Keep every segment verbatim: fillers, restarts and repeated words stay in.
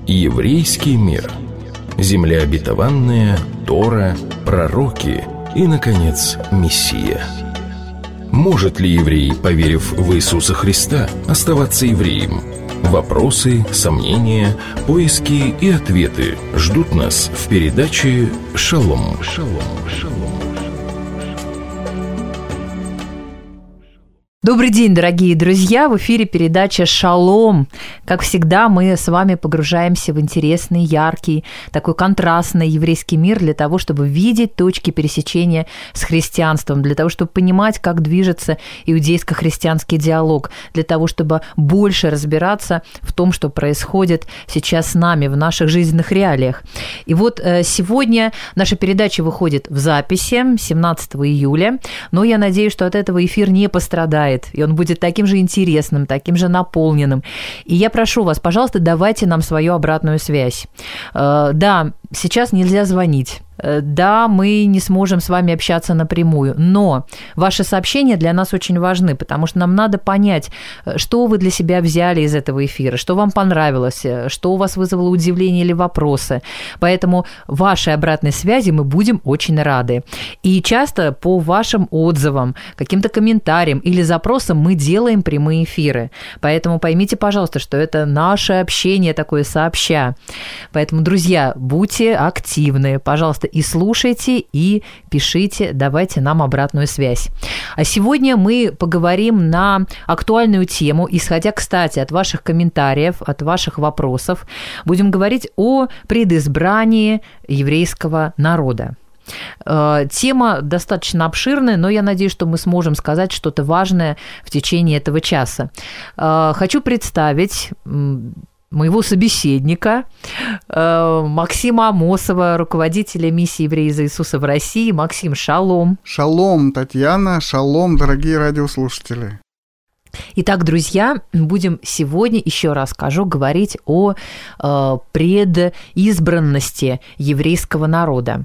Еврейский мир. Земля обетованная, Тора, пророки и, наконец, Мессия. Может ли еврей, поверив в Иисуса Христа, оставаться евреем? Вопросы, сомнения, поиски и ответы ждут нас в передаче «Шалом». Шалом, шалом. Добрый день, дорогие друзья! В эфире передача «Шалом». Как всегда, мы с вами погружаемся в интересный, яркий, такой контрастный еврейский мир для того, чтобы видеть точки пересечения с христианством, для того, чтобы понимать, как движется иудейско-христианский диалог, для того, чтобы больше разбираться в том, что происходит сейчас с нами, в наших жизненных реалиях. И вот сегодня наша передача выходит в записи семнадцатого июля, но я надеюсь, что от этого эфир не пострадает, и он будет таким же интересным, таким же наполненным. И я прошу вас, пожалуйста, давайте нам свою обратную связь. Да, сейчас нельзя звонить. Да, мы не сможем с вами общаться напрямую, но ваши сообщения для нас очень важны, потому что нам надо понять, что вы для себя взяли из этого эфира, что вам понравилось, что у вас вызвало удивление или вопросы. Поэтому вашей обратной связи мы будем очень рады. И часто по вашим отзывам, каким-то комментариям или запросам мы делаем прямые эфиры. Поэтому поймите, пожалуйста, что это наше общение такое сообща. Поэтому, друзья, будьте активны, пожалуйста, и слушайте, и пишите, давайте нам обратную связь. А сегодня мы поговорим на актуальную тему, исходя, кстати, от ваших комментариев, от ваших вопросов. Будем говорить о предизбрании еврейского народа. Тема достаточно обширная, но я надеюсь, что мы сможем сказать что-то важное в течение этого часа. Хочу представить моего собеседника, Максима Амосова, руководителя миссии «Евреи за Иисуса» в России. Максим, шалом. Шалом, Татьяна, шалом, дорогие радиослушатели. Итак, друзья, будем сегодня, еще раз скажу, говорить о предизбранности еврейского народа.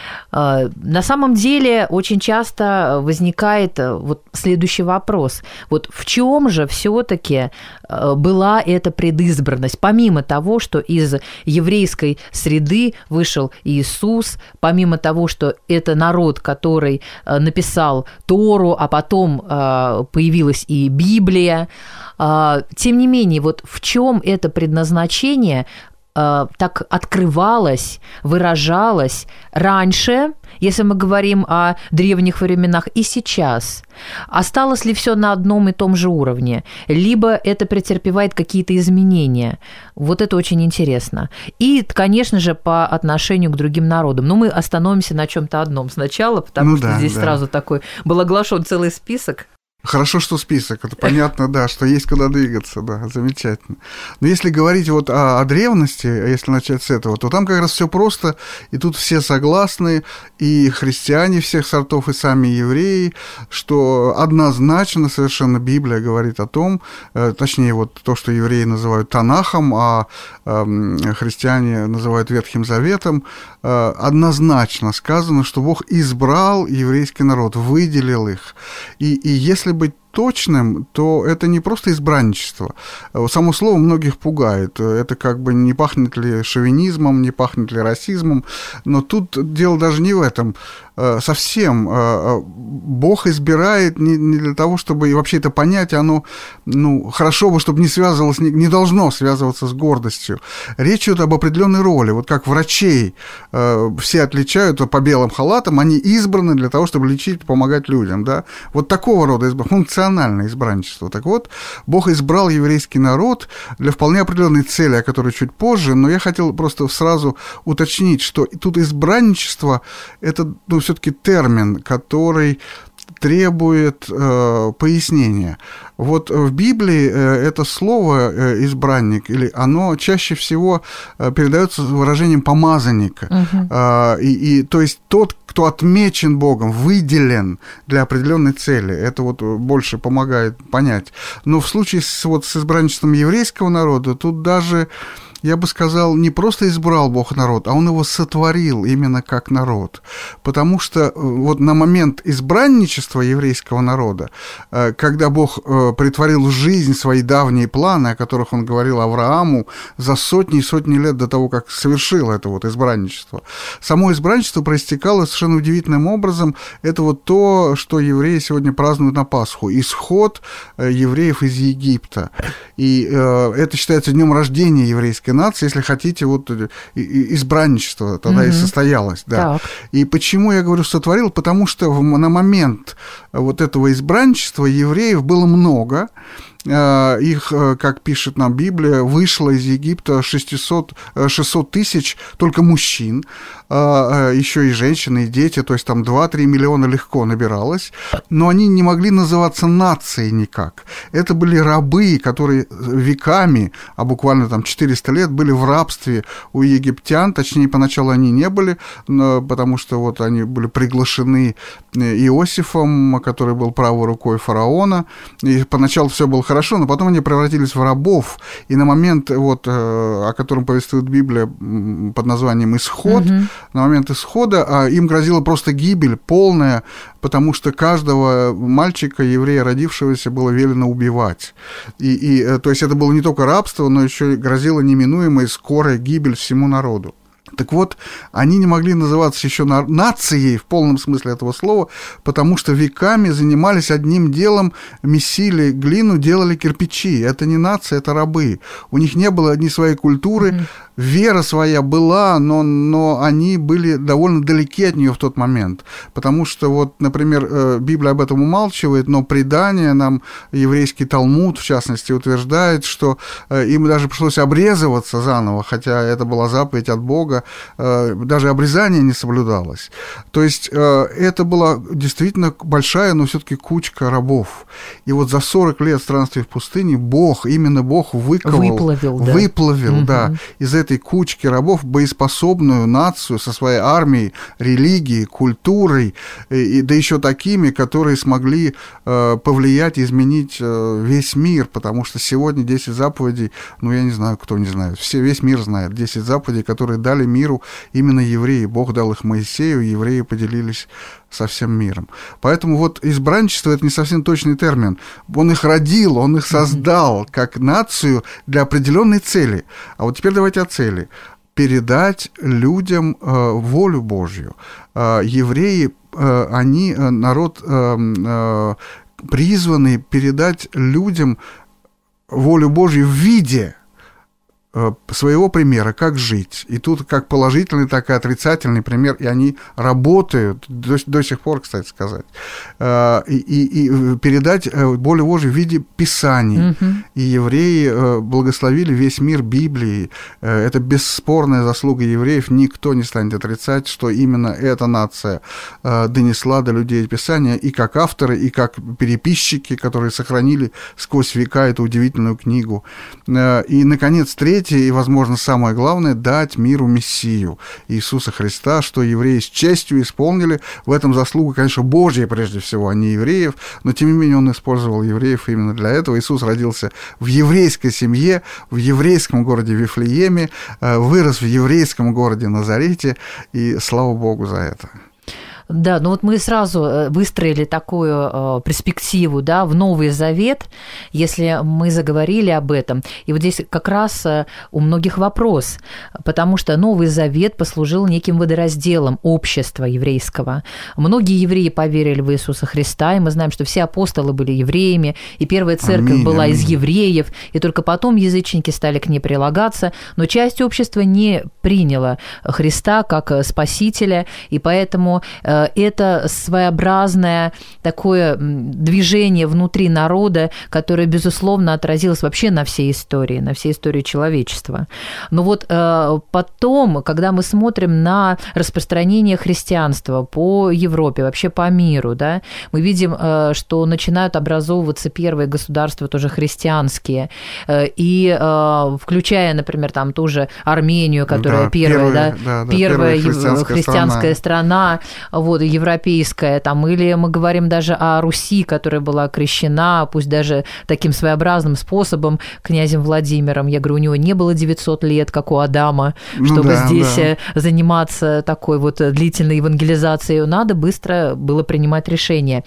На самом деле очень часто возникает вот следующий вопрос. Вот в чем же все-таки была эта предизбранность? Помимо того, что из еврейской среды вышел Иисус, помимо того, что это народ, который написал Тору, а потом появилась и Библия, тем не менее, вот в чем это предназначение так открывалось, выражалось раньше, если мы говорим о древних временах, и сейчас? Осталось ли все на одном и том же уровне? Либо это претерпевает какие-то изменения? Вот это очень интересно. И, конечно же, по отношению к другим народам. Но мы остановимся на чем-то одном сначала, потому ну, что да, здесь да. сразу такой был оглашен целый список. Хорошо, что список, это понятно, да, что есть куда двигаться, да, замечательно. Но если говорить вот о, о древности, если начать с этого, то там как раз все просто, и тут все согласны, и христиане всех сортов, и сами евреи, что однозначно совершенно Библия говорит о том, точнее, вот то, что евреи называют Танахом, а христиане называют Ветхим Заветом, однозначно сказано, что Бог избрал еврейский народ, выделил их, и, и если быть точным, то это не просто избранничество. Само слово многих пугает. Это как бы не пахнет ли шовинизмом, не пахнет ли расизмом, но тут дело даже не в этом. Совсем Бог избирает не для того, чтобы и вообще это понятие, оно, ну, хорошо бы, чтобы не связывалось, не должно связываться с гордостью. Речь идет об определенной роли. Вот как врачей все отличают по белым халатам, они избраны для того, чтобы лечить, помогать людям. Да? Вот такого рода функциональное избранничество. Так вот, Бог избрал еврейский народ для вполне определенной цели, о которой чуть позже, но я хотел просто сразу уточнить, что тут избранничество – это, ну, все-таки термин, который требует э, пояснения. Вот в Библии э, это слово э, «избранник», или оно чаще всего э, передается выражением «помазанника». Uh-huh. Э, и, и, то есть тот, кто отмечен Богом, выделен для определенной цели. Это вот больше помогает понять. Но в случае с, вот, с избранничеством еврейского народа тут даже я бы сказал, не просто избрал Бог народ, а Он его сотворил именно как народ. Потому что вот на момент избранничества еврейского народа, когда Бог претворил в жизнь свои давние планы, о которых Он говорил Аврааму за сотни и сотни лет до того, как совершил это вот избранничество, само избранничество проистекало совершенно удивительным образом. Это вот то, что евреи сегодня празднуют на Пасху. Исход евреев из Египта. И э, это считается днем рождения еврейской нации, если хотите, вот избранничество тогда mm-hmm. и состоялось. Да. И почему я говорю сотворил? Потому что в, на момент вот этого избранничества евреев было много. Их, как пишет нам Библия, вышло из Египта шестьсот, шестьсот тысяч только мужчин, еще и женщины, и дети, то есть там два-три миллиона легко набиралось, но они не могли называться нацией никак. Это были рабы, которые веками, а буквально там четыреста лет, были в рабстве у египтян, точнее, поначалу они не были, потому что вот они были приглашены Иосифом, который был правой рукой фараона, и поначалу все было хорошо, но потом они превратились в рабов, и на момент, вот, о котором повествует Библия под названием «Исход», угу. на момент исхода им грозила просто гибель полная, потому что каждого мальчика, еврея, родившегося, было велено убивать. И, и, то есть это было не только рабство, но еще и грозила неминуемая скорая гибель всему народу. Так вот, они не могли называться еще нацией в полном смысле этого слова, потому что веками занимались одним делом, месили глину, делали кирпичи. Это не нация, это рабы. У них не было ни своей культуры, mm-hmm. вера своя была, но, но они были довольно далеки от нее в тот момент. Потому что, вот, например, Библия об этом умалчивает, но предание нам, еврейский Талмуд, в частности, утверждает, что им даже пришлось обрезываться заново, хотя это была заповедь от Бога, даже обрезание не соблюдалось. То есть это была действительно большая, но все-таки кучка рабов. И вот за сорок лет странствия в пустыне Бог, именно Бог выковал, выплавил, да, выплавил, угу. да, из этой кучки рабов боеспособную нацию со своей армией, религией, культурой, и, да еще такими, которые смогли повлиять и изменить весь мир, потому что сегодня десять заповедей, ну я не знаю, кто не знает, все, весь мир знает, десять заповедей, которые дали миру именно евреи. Бог дал их Моисею, евреи поделились со всем миром. Поэтому вот избранничество – это не совсем точный термин. Он их родил, он их создал как нацию для определенной цели. А вот теперь давайте о цели. Передать людям э, волю Божью. Э, евреи, э, они народ э, э, призванный передать людям волю Божью в виде своего примера, как жить. И тут как положительный, так и отрицательный пример, и они работают до, до сих пор, кстати сказать. И, и, и передать волю Божию в виде Писаний. Mm-hmm. И евреи благословили весь мир Библией. Это бесспорная заслуга евреев. Никто не станет отрицать, что именно эта нация донесла до людей Писания и как авторы, и как переписчики, которые сохранили сквозь века эту удивительную книгу. И, наконец, третье, и, возможно, самое главное, дать миру Мессию Иисуса Христа, что евреи с честью исполнили. В этом заслуга, конечно, Божья прежде всего, а не евреев, но, тем не менее, Он использовал евреев именно для этого. Иисус родился в еврейской семье, в еврейском городе Вифлееме, вырос в еврейском городе Назарете, и слава Богу за это. Да, ну вот мы сразу выстроили такую э, перспективу, да, в Новый Завет, если мы заговорили об этом. И вот здесь как раз у многих вопрос, потому что Новый Завет послужил неким водоразделом общества еврейского. Многие евреи поверили в Иисуса Христа, и мы знаем, что все апостолы были евреями, и первая церковь аминь, была аминь. из евреев, и только потом язычники стали к ней прилагаться, но часть общества не приняла Христа как Спасителя, и поэтому это своеобразное такое движение внутри народа, которое, безусловно, отразилось вообще на всей истории, на всей истории человечества. Но вот потом, когда мы смотрим на распространение христианства по Европе, вообще по миру, да, мы видим, что начинают образовываться первые государства тоже христианские, и включая, например, там ту же Армению, которая да, первая, первая, да, да, первая христианская, христианская страна, страна вот, европейская, там, или мы говорим даже о Руси, которая была крещена, пусть даже таким своеобразным способом, князем Владимиром. Я говорю, у него не было девятьсот лет, как у Адама, чтобы ну, да, здесь да. заниматься такой вот длительной евангелизацией. Надо быстро было принимать решение.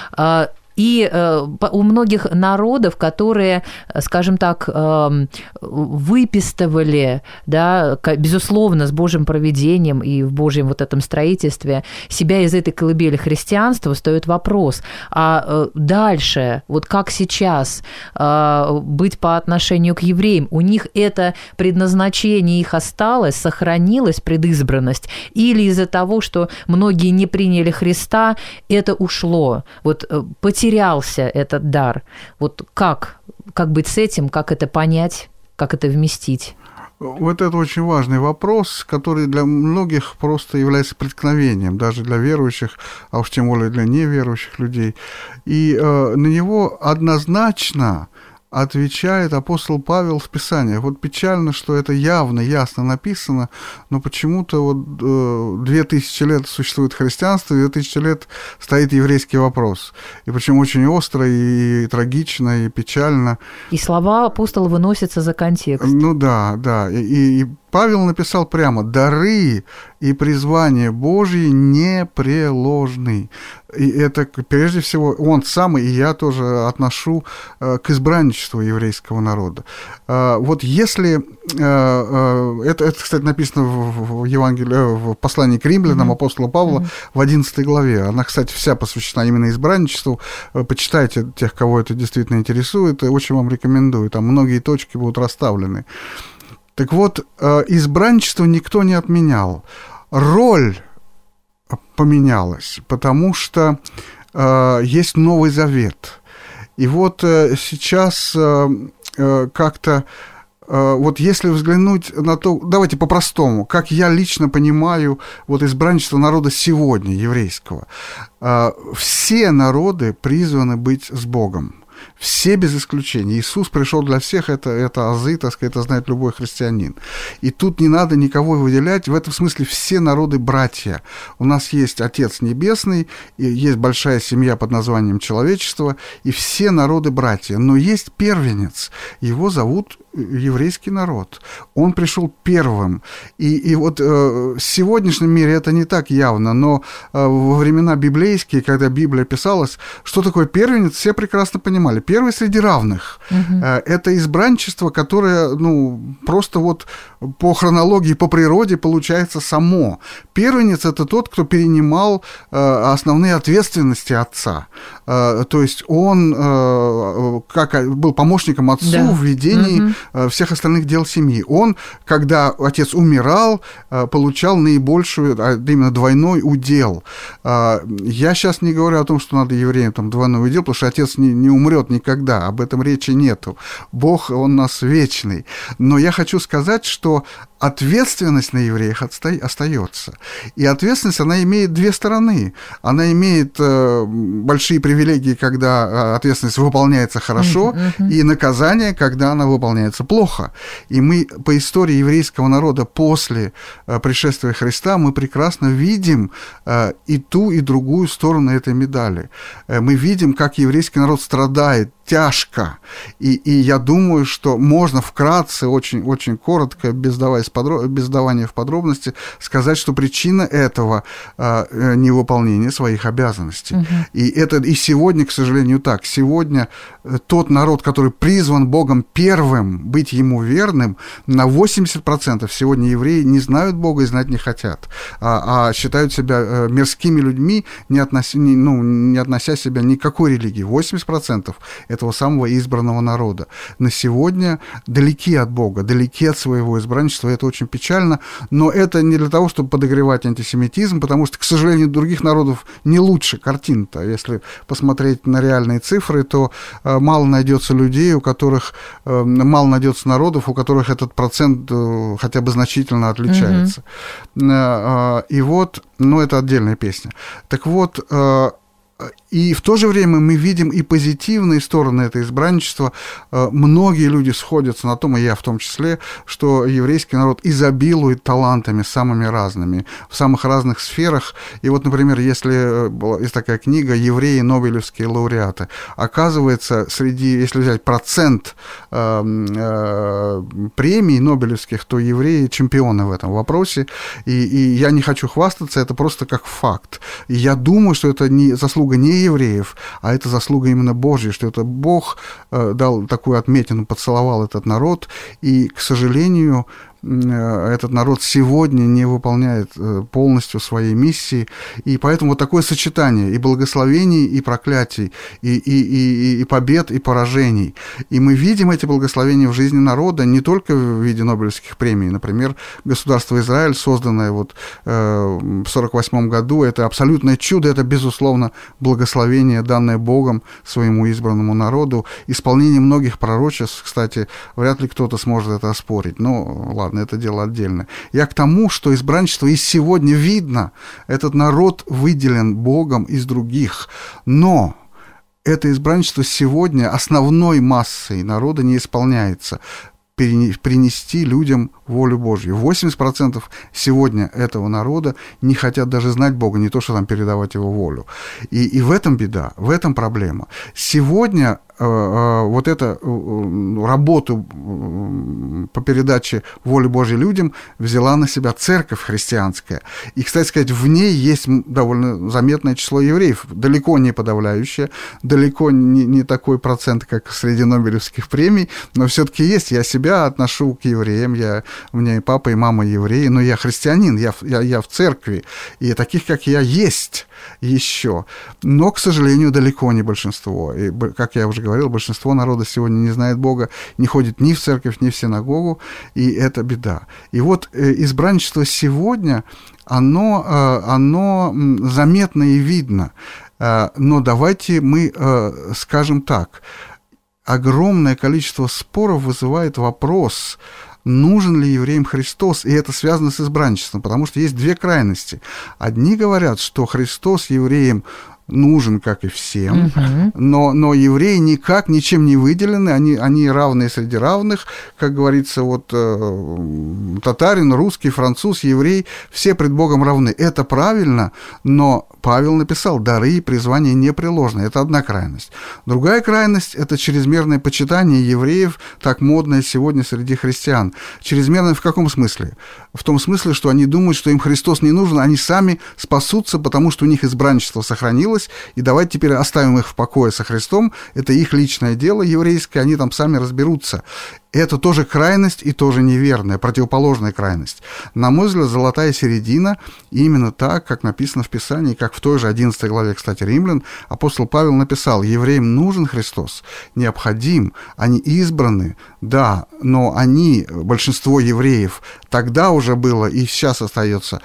И э, у многих народов, которые, скажем так, э, выпистывали, да, безусловно, с Божьим провидением и в Божьем вот этом строительстве себя из этой колыбели христианства, встаёт вопрос, а э, дальше, вот как сейчас э, быть по отношению к евреям? У них это предназначение их осталось, сохранилась предизбранность, или из-за того, что многие не приняли Христа, это ушло? Вот э, потерялся этот дар. Вот как? Как быть с этим? Как это понять? Как это вместить? Вот это очень важный вопрос, который для многих просто является преткновением, даже для верующих, а уж тем более для неверующих людей. И э, на него однозначно отвечает апостол Павел в Писании. Вот печально, что это явно, ясно написано, но почему-то вот э, две тысячи лет существует христианство, две тысячи лет стоит еврейский вопрос. И причем очень остро, и, и трагично, и печально. И слова апостола выносятся за контекст. Ну да, да. И, и Павел написал прямо: «Дары и призвания Божьи непреложны». И это, прежде всего, он сам, и я тоже отношу к избранничеству еврейского народа. Вот если... Это, это кстати, написано в Евангелии, в послании к римлянам mm-hmm. апостола Павла mm-hmm. в одиннадцатой главе. Она, кстати, вся посвящена именно избранничеству. Почитайте тех, кого это действительно интересует, и очень вам рекомендую. Там многие точки будут расставлены. Так вот, избранничество никто не отменял. Роль поменялась, потому что э, есть Новый Завет. И вот э, сейчас э, э, как-то, э, вот если взглянуть на то, давайте по-простому, как я лично понимаю вот избранничество народа сегодня, еврейского. Э, все народы призваны быть с Богом. Все без исключения. Иисус пришел для всех, это, это азы, так сказать, это знает любой христианин. И тут не надо никого выделять. В этом смысле все народы братья. У нас есть Отец Небесный, и есть большая семья под названием человечество, и все народы братья. Но есть первенец. Его зовут еврейский народ. Он пришел первым. И, и вот э, в сегодняшнем мире это не так явно, но э, во времена библейские, когда Библия писалась, что такое первенец, все прекрасно понимали. Первый среди равных. Угу. Э, это избранничество, которое, ну, просто вот по хронологии, по природе получается само. Первенец – это тот, кто перенимал э, основные ответственности отца. Э, то есть он э, как был помощником отцу да. в ведении угу. всех остальных дел семьи. Он, когда отец умирал, получал наибольшую, именно двойной удел. Я сейчас не говорю о том, что надо евреям там двойной удел, потому что отец не, не умрет никогда, об этом речи нету. Бог, он нас вечный. Но я хочу сказать, что ответственность на евреях остается. И ответственность, она имеет две стороны. Она имеет большие привилегии, когда ответственность выполняется хорошо, uh-huh. и наказание, когда она выполняется плохо. И мы по истории еврейского народа после пришествия Христа мы прекрасно видим и ту, и другую сторону этой медали. Мы видим, как еврейский народ страдает тяжко. И, и я думаю, что можно вкратце, очень, очень коротко, без, даваясь подро... без давания в подробности, сказать, что причина этого э, невыполнения своих обязанностей. Угу. И это и сегодня, к сожалению, так. Сегодня тот народ, который призван Богом первым быть ему верным, на восемьдесят процентов сегодня евреи не знают Бога и знать не хотят, а, а считают себя мирскими людьми, не, относи, не, ну, не относя себя ни к какой религии. восемьдесят процентов этого самого избранного народа на сегодня далеки от Бога, далеки от своего избранничества. Это очень печально, но это не для того, чтобы подогревать антисемитизм, потому что, к сожалению, других народов не лучше картина-то. Если посмотреть на реальные цифры, то э, мало найдется людей, у которых э, мало найдется народов, у которых этот процент э, хотя бы значительно отличается. Mm-hmm. Э, э, и вот, ну, это отдельная песня. Так вот, э, И в то же время мы видим и позитивные стороны этого избранничества. Многие люди сходятся на том, и я в том числе, что еврейский народ изобилует талантами самыми разными, в самых разных сферах. И вот, например, если есть такая книга «Евреи, нобелевские лауреаты», оказывается, среди, если взять процент э, э, премий нобелевских, то евреи чемпионы в этом вопросе. И, и я не хочу хвастаться, это просто как факт. И я думаю, что это не заслуга не евреев, а это заслуга именно Божья, что это Бог э, дал такую отметину, поцеловал этот народ, и, к сожалению, этот народ сегодня не выполняет полностью своей миссии, и поэтому вот такое сочетание и благословений, и проклятий, и, и, и, и побед, и поражений. И мы видим эти благословения в жизни народа не только в виде Нобелевских премий. Например, государство Израиль, созданное вот в сорок восьмом году, это абсолютное чудо, это, безусловно, благословение, данное Богом своему избранному народу. Исполнение многих пророчеств, кстати, вряд ли кто-то сможет это оспорить, но ладно, это дело отдельное. Я к тому, что избранничество и сегодня видно, этот народ выделен Богом из других, но это избранничество сегодня основной массой народа не исполняется. Принести людям волю Божью. восемьдесят процентов сегодня этого народа не хотят даже знать Бога, не то, что там передавать Его волю. И, и в этом беда, в этом проблема. Сегодня э, э, вот эту э, работу э, по передаче воли Божьей людям взяла на себя церковь христианская. И, кстати сказать, в ней есть довольно заметное число евреев, далеко не подавляющее, далеко не, не такой процент, как среди нобелевских премий, но все-таки есть. Я себя отношу к евреям, я, у меня и папа, и мама евреи, но я христианин, я, я, я в церкви, и таких, как я, есть еще. Но, к сожалению, далеко не большинство. И, как я уже говорил, большинство народа сегодня не знает Бога, не ходит ни в церковь, ни в синагогу, и это беда. И вот избранничество сегодня, оно, оно заметно и видно. Но давайте мы скажем так, огромное количество споров вызывает вопрос, нужен ли евреям Христос, и это связано с избранничеством, потому что есть две крайности. Одни говорят, что Христос евреям нужен, как и всем, uh-huh. но, но евреи никак, ничем не выделены, они, они равные среди равных, как говорится, вот э, татарин, русский, француз, еврей, все пред Богом равны. Это правильно, но Павел написал, дары и призвания непреложны. Это одна крайность. Другая крайность – это чрезмерное почитание евреев, так модное сегодня среди христиан. Чрезмерное в каком смысле? В том смысле, что они думают, что им Христос не нужен, они сами спасутся, потому что у них избранничество сохранилось, и давайте теперь оставим их в покое со Христом, это их личное дело еврейское, они там сами разберутся. Это тоже крайность и тоже неверная, противоположная крайность. На мой взгляд, золотая середина именно так, как написано в Писании, как в той же одиннадцатой главе, кстати, Римлян, апостол Павел написал, евреям нужен Христос, необходим, они избраны, да, но они, большинство евреев, тогда уже было и сейчас остается,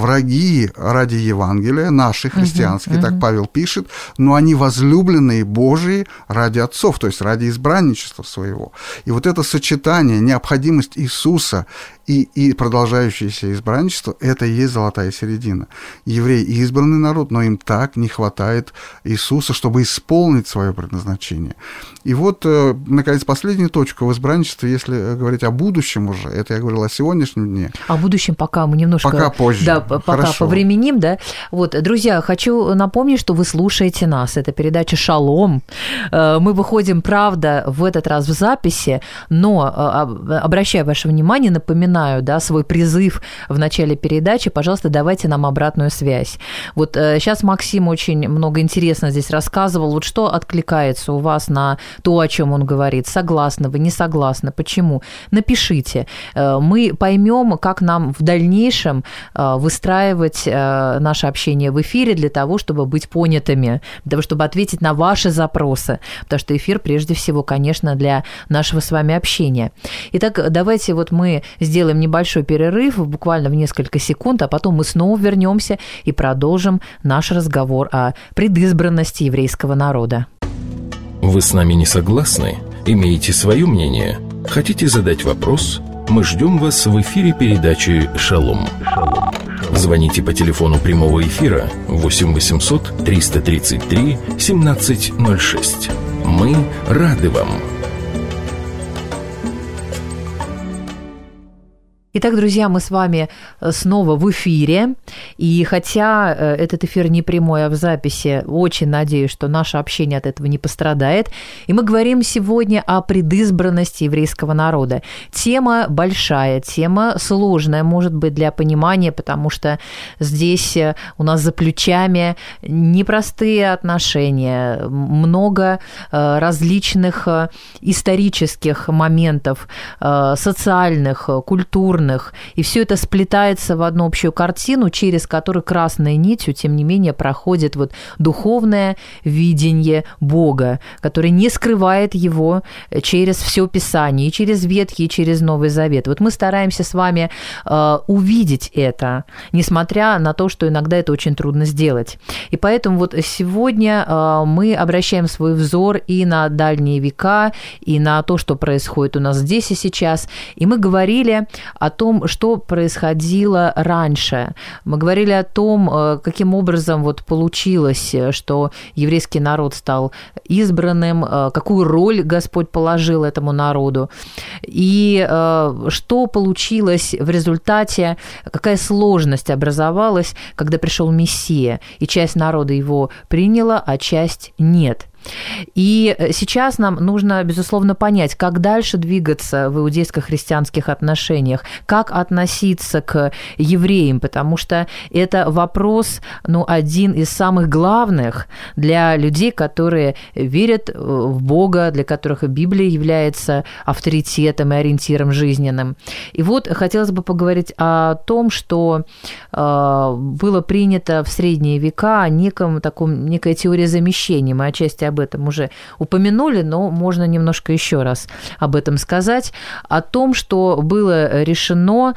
враги ради Евангелия, наши христианские, uh-huh, uh-huh. так Павел пишет, но они возлюбленные Божии ради отцов, то есть ради избранничества своего. И вот это сочетание, необходимость Иисуса и, и продолжающееся избранничество, это и есть золотая середина. Евреи избранный народ, но им так не хватает Иисуса, чтобы исполнить свое предназначение. И вот, наконец, последняя точка в избранничестве, если говорить о будущем уже, это я говорил о сегодняшнем дне. О будущем пока мы немножко... Пока позже. Да, пока Хорошо. повременим, да. Вот, друзья, хочу напомнить, что вы слушаете нас. Это передача «Шалом». Мы выходим, правда, в этот раз в записи, но, обращаю ваше внимание, напоминаю, да, свой призыв в начале передачи, пожалуйста, давайте нам обратную связь. Вот сейчас Максим очень много интересно здесь рассказывал. Вот что откликается у вас на то, о чем он говорит? Согласны вы, не согласны? Почему? Напишите. Мы поймем, как нам в дальнейшем выстраивать наше общение в эфире для того, чтобы быть понятыми, для того, чтобы ответить на ваши запросы. Потому что эфир, прежде всего, конечно, для нашего с вами общения. Итак, давайте вот мы сделаем небольшой перерыв, буквально в несколько секунд, а потом мы снова вернемся и продолжим наш разговор о предизбранности еврейского народа. Вы с нами не согласны? Имеете свое мнение? Хотите задать вопрос? Мы ждем вас в эфире передачи «Шалом». Звоните по телефону прямого эфира восемь восемьсот триста тридцать три семнадцать ноль шесть. Мы рады вам. Итак, друзья, мы с вами снова в эфире, и хотя этот эфир не прямой, а в записи, очень надеюсь, что наше общение от этого не пострадает. И мы говорим сегодня о предизбранности еврейского народа. Тема большая, тема сложная, может быть, для понимания, потому что здесь у нас за плечами непростые отношения, много различных исторических моментов, социальных, культурных, и все это сплетается в одну общую картину, через которую красной нитью, тем не менее, проходит вот духовное видение Бога, которое не скрывает его через все Писание, и через Ветхий, и через Новый Завет. Вот мы стараемся с вами э, увидеть это, несмотря на то, что иногда это очень трудно сделать. И поэтому вот сегодня э, мы обращаем свой взор и на дальние века, и на то, что происходит у нас здесь и сейчас. И мы говорили о том, что происходило раньше. Мы говорили о том, каким образом вот получилось, что еврейский народ стал избранным, какую роль Господь положил этому народу, и что получилось в результате, какая сложность образовалась, когда пришел Мессия, и часть народа его приняла, а часть нет. И сейчас нам нужно, безусловно, понять, как дальше двигаться в иудейско-христианских отношениях, как относиться к евреям, потому что это вопрос, ну, один из самых главных для людей, которые верят в Бога, для которых и Библия является авторитетом и ориентиром жизненным. И вот хотелось бы поговорить о том, что э, было принято в средние века, о неком таком, некой теории замещения. Мы отчасти об этом уже упомянули, но можно немножко еще раз об этом сказать, о том, что было решено,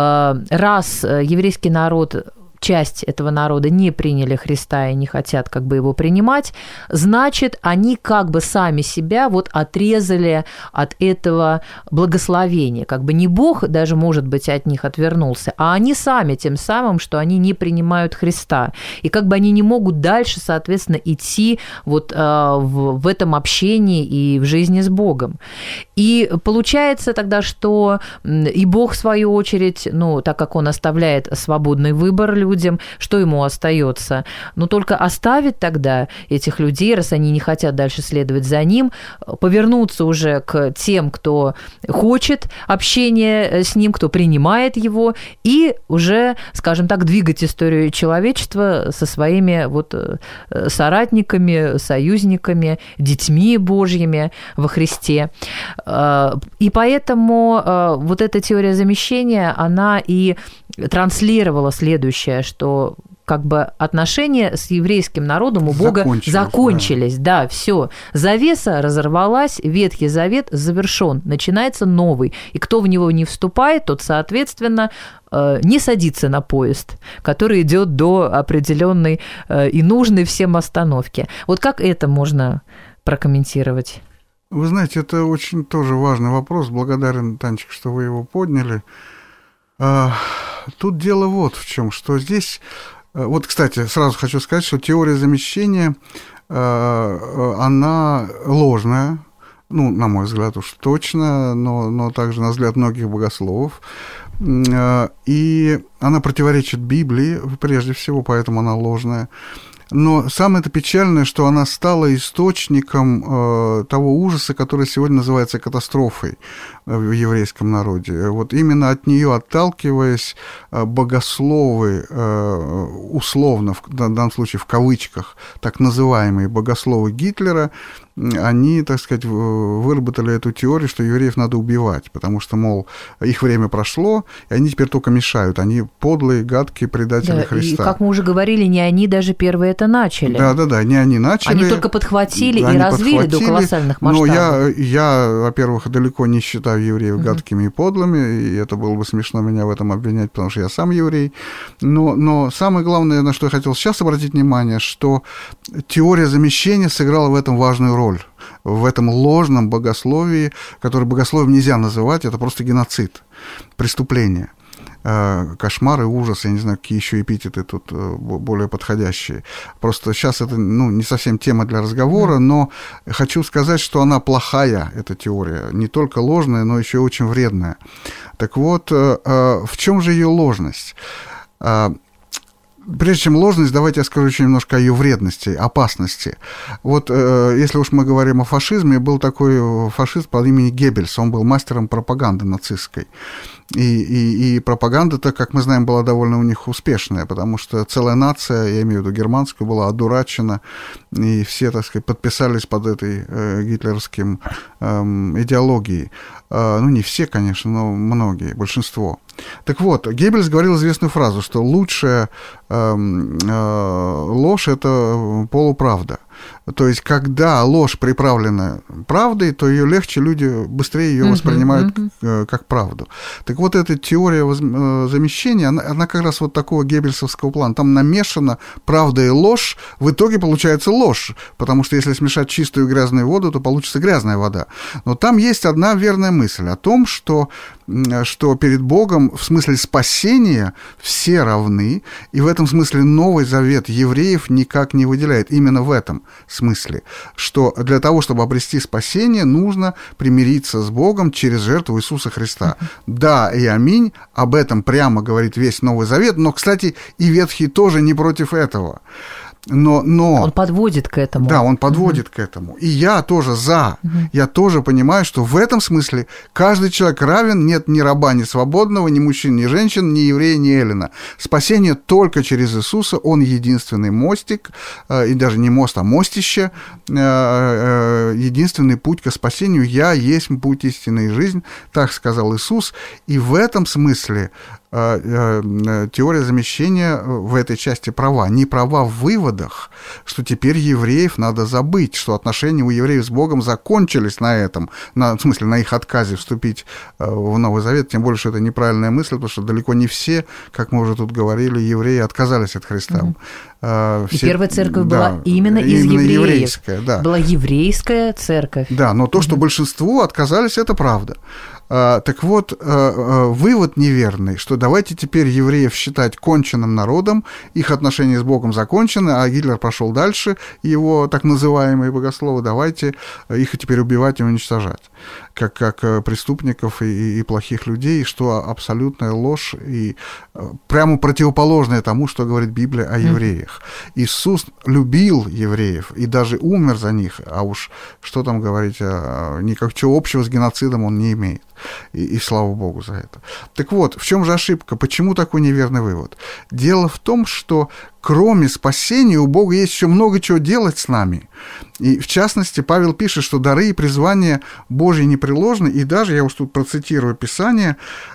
раз еврейский народ, часть этого народа не приняли Христа и не хотят как бы его принимать, значит, они как бы сами себя вот отрезали от этого благословения. Как бы не Бог даже, может быть, от них отвернулся, а они сами тем самым, что они не принимают Христа. И как бы они не могут дальше, соответственно, идти вот э, в, в этом общении и в жизни с Богом. И получается тогда, что и Бог, в свою очередь, ну, так как Он оставляет свободный выбор людям, что ему остается? Ну, только оставить тогда этих людей, раз они не хотят дальше следовать за ним, повернуться уже к тем, кто хочет общения с ним, кто принимает его, и уже, скажем так, двигать историю человечества со своими вот соратниками, союзниками, детьми Божьими во Христе. И поэтому вот эта теория замещения, она и транслировала следующее, что как бы отношения с еврейским народом у Бога закончились, закончились. Да, да, все. Завеса разорвалась, Ветхий Завет завершен, начинается новый. И кто в него не вступает, тот, соответственно, не садится на поезд, который идет до определенной и нужной всем остановки. Вот как это можно прокомментировать? Вы знаете, это очень тоже важный вопрос. Благодарен, Танечка, что вы его подняли. Тут дело вот в чем, что здесь... Вот, кстати, сразу хочу сказать, что теория замещения, она ложная, ну, на мой взгляд, уж точно, но, но также на взгляд многих богословов. И она противоречит Библии, прежде всего, поэтому она ложная. Но самое-то печальное, что она стала источником э, того ужаса, который сегодня называется катастрофой в еврейском народе. Вот именно от нее отталкиваясь, богословы, э, условно, в данном случае в кавычках, так называемые богословы Гитлера, они, так сказать, выработали эту теорию, что евреев надо убивать, потому что, мол, их время прошло, и они теперь только мешают. Они подлые, гадкие предатели да, Христа. И, как мы уже говорили, не они даже первые это начали. Да-да-да, не они начали. Они только подхватили они и развили подхватили, до колоссальных масштабов. Но я, я, во-первых, далеко не считаю евреев гадкими mm-hmm. и подлыми, и это было бы смешно меня в этом обвинять, потому что я сам еврей. Но, но самое главное, на что я хотел сейчас обратить внимание, что теория замещения сыграла в этом важную роль. В этом ложном богословии, которое богословием нельзя называть, это просто геноцид, преступление. кошмар и ужас, я не знаю, какие еще эпитеты тут более подходящие. Просто сейчас это, ну, не совсем тема для разговора, но хочу сказать, что она плохая, эта теория, не только ложная, но еще и очень вредная. Так вот, в чем же ее ложность? Прежде чем ложность, давайте я скажу еще немножко о ее вредности, опасности. Вот если уж мы говорим о фашизме, был такой фашист по имени Геббельс, он был мастером пропаганды нацистской. И, и, и пропаганда-то, как мы знаем, была довольно у них успешная, потому что целая нация, я имею в виду германскую, была одурачена, и все, так сказать, подписались под этой э, гитлеровским э, идеологией. Э, ну, не все, конечно, но многие, большинство. Так вот, Геббельс говорил известную фразу, что лучшая э, э, ложь – это полуправда. То есть, когда ложь приправлена правдой, то ее легче, люди быстрее ее воспринимают uh-huh, uh-huh. как правду. Так вот, эта теория замещения, она, она как раз вот такого геббельсовского плана. Там намешана правда и ложь, в итоге получается ложь, потому что если смешать чистую и грязную воду, то получится грязная вода. Но там есть одна верная мысль о том, что, что перед Богом в смысле спасения все равны, и в этом смысле Новый Завет евреев никак не выделяет. Именно в этом смысле, что для того, чтобы обрести спасение, нужно примириться с Богом через жертву Иисуса Христа. Да и аминь, об этом прямо говорит весь Новый Завет, но, кстати, и Ветхий тоже не против этого. Но, но... Он подводит к этому. Да, он подводит uh-huh. к этому. И я тоже за. Uh-huh. Я тоже понимаю, что в этом смысле каждый человек равен, нет ни раба, ни свободного, ни мужчин, ни женщин, ни еврея, ни эллина. Спасение только через Иисуса, он единственный мостик, и даже не мост, а мостище, единственный путь к спасению. Я есть путь истины и жизнь, так сказал Иисус. И в этом смысле теория замещения в этой части права. Не права в выводах, что теперь евреев надо забыть, что отношения у евреев с Богом закончились на этом, на, в смысле, на их отказе вступить в Новый Завет, тем более, что это неправильная мысль, потому что далеко не все, как мы уже тут говорили, евреи отказались от Христа. Угу. Все, и первая церковь да, была именно из именно евреев. Еврейская, да. Была еврейская церковь. Да, но то, что угу. большинство отказались, это правда. Так вот, вывод неверный, что давайте теперь евреев считать конченным народом, их отношения с Богом закончены, а Гитлер пошел дальше, его так называемые богословы, давайте их теперь убивать и уничтожать, как, как преступников и, и плохих людей, что абсолютная ложь и прямо противоположное тому, что говорит Библия о евреях. Иисус любил евреев и даже умер за них, а уж что там говорить, никакого общего с геноцидом он не имеет. И, и слава Богу за это. Так вот, в чем же ошибка? Почему такой неверный вывод? Дело в том, что кроме спасения у Бога есть еще много чего делать с нами. И, в частности, Павел пишет, что дары и призвания Божьи непреложны, и даже, я уж тут процитирую Писание,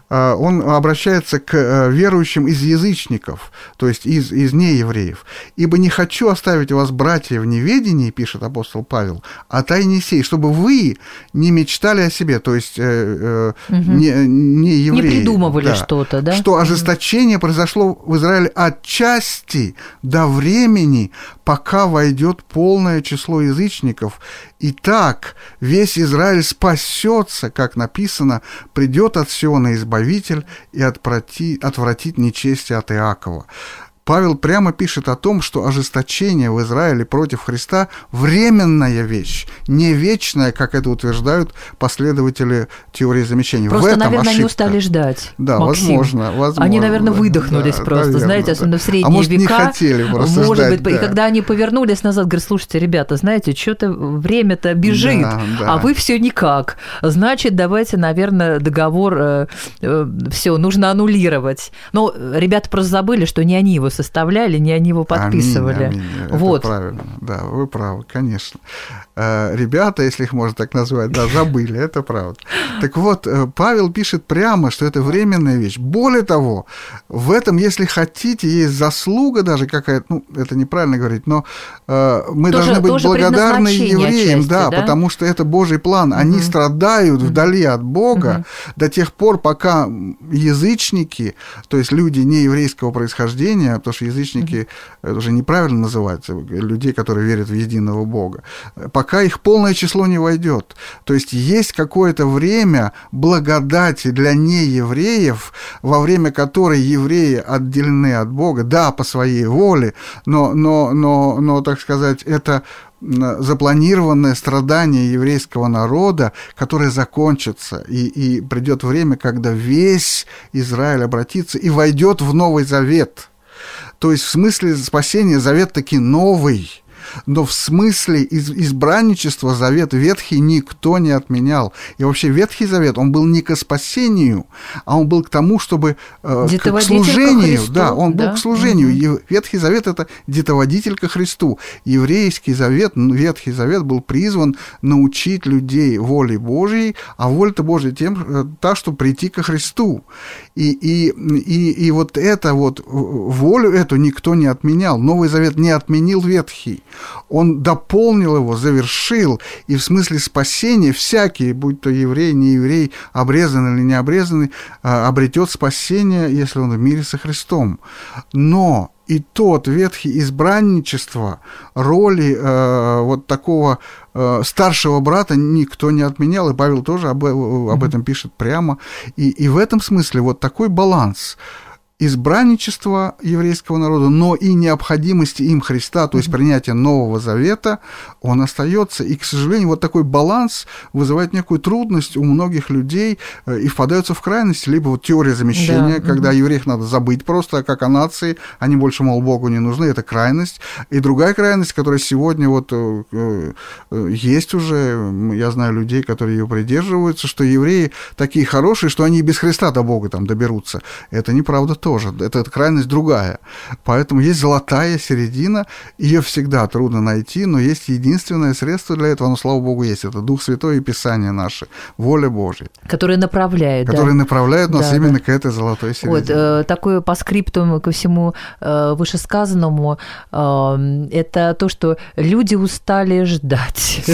он обращается к верующим из язычников, то есть из, из неевреев. «Ибо не хочу оставить вас, братья, в неведении, — пишет апостол Павел, — о тайне сей, чтобы вы не мечтали о себе», то есть э, э, угу. не, не евреи. Не придумывали да, что-то, да? Что ожесточение произошло в Израиле отчасти до времени, пока войдет полное число язычников. И так весь Израиль спасется, как написано, придет от Сиона Избавитель и отвратит, отвратит нечестие от Иакова. Павел прямо пишет о том, что ожесточение в Израиле против Христа – временная вещь, не вечная, как это утверждают последователи теории замещения. Просто, в этом наверное, ошибка. Они устали ждать, Да, Максим. возможно, возможно. Они, наверное, выдохнулись да, просто, наверное, знаете, особенно да. в средние а может, века. Не хотели просто может ждать, быть, да. И когда они повернулись назад, говорят, слушайте, ребята, знаете, что-то время-то бежит, да, да. а вы все никак. Значит, давайте, наверное, договор э, э, все нужно аннулировать. Но ребята просто забыли, что не они его составляли, не они его подписывали. Аминь, аминь. Вот. Это правильно, да, вы правы, конечно. Ребята, если их можно так назвать, да, забыли, это правда. Так вот, Павел пишет прямо, что это временная вещь. Более того, в этом, если хотите, есть заслуга даже какая-то, ну, это неправильно говорить, но мы тоже, должны быть благодарны евреям, отчасти, да, да, потому что это Божий план. Они угу. страдают угу. вдали от Бога угу. до тех пор, пока язычники, то есть люди нееврейского происхождения, потому что язычники, mm-hmm. это уже неправильно называть, людей, которые верят в единого Бога, пока их полное число не войдет. То есть есть какое-то время благодати для неевреев, во время которой евреи отделены от Бога, да, по своей воле, но, но, но, но так сказать, это запланированное страдание еврейского народа, которое закончится, и, и придет время, когда весь Израиль обратится и войдет в Новый Завет. То есть в смысле спасения завет таки новый, но в смысле из, избранничества завет ветхий никто не отменял. И вообще Ветхий Завет, он был не к спасению, а он был к тому, чтобы э, к, к служению. Христу, да, он да? был к служению. Угу. И Ветхий Завет – это детоводитель ко Христу. Еврейский Завет, Ветхий Завет был призван научить людей воле Божьей, а воля-то Божья тем, та, что прийти ко Христу. И, и, и, и вот это вот, волю эту никто не отменял. Новый Завет не отменил Ветхий. Он дополнил его, завершил, и в смысле спасения всякий, будь то еврей, не еврей, обрезанный или не обрезанный, обретет спасение, если он в мире со Христом. Но и тот ветхий избранничество, роли э, вот такого э, старшего брата никто не отменял, и Павел тоже об, об этом пишет прямо. И, и в этом смысле вот такой баланс избранничества еврейского народа, но и необходимости им Христа, то есть принятия Нового Завета, он остается. И, к сожалению, вот такой баланс вызывает некую трудность у многих людей и впадаются в крайность. Либо вот теория замещения, да. когда угу. евреев надо забыть просто, как о нации, они больше, мол, Богу не нужны, это крайность. И другая крайность, которая сегодня вот есть уже, я знаю людей, которые ее придерживаются, что евреи такие хорошие, что они без Христа до Бога там доберутся. Это неправда тоже. Это крайность другая. Поэтому есть золотая середина, ее всегда трудно найти, но есть единственное средство для этого, оно, слава Богу, есть. Это Дух Святой и Писание наше, воля Божья. Которые направляют. Которые да? направляют нас да, именно да. к этой золотой середине. Вот, э, такое по скрипту ко всему э, вышесказанному, э, это то, что люди устали ждать.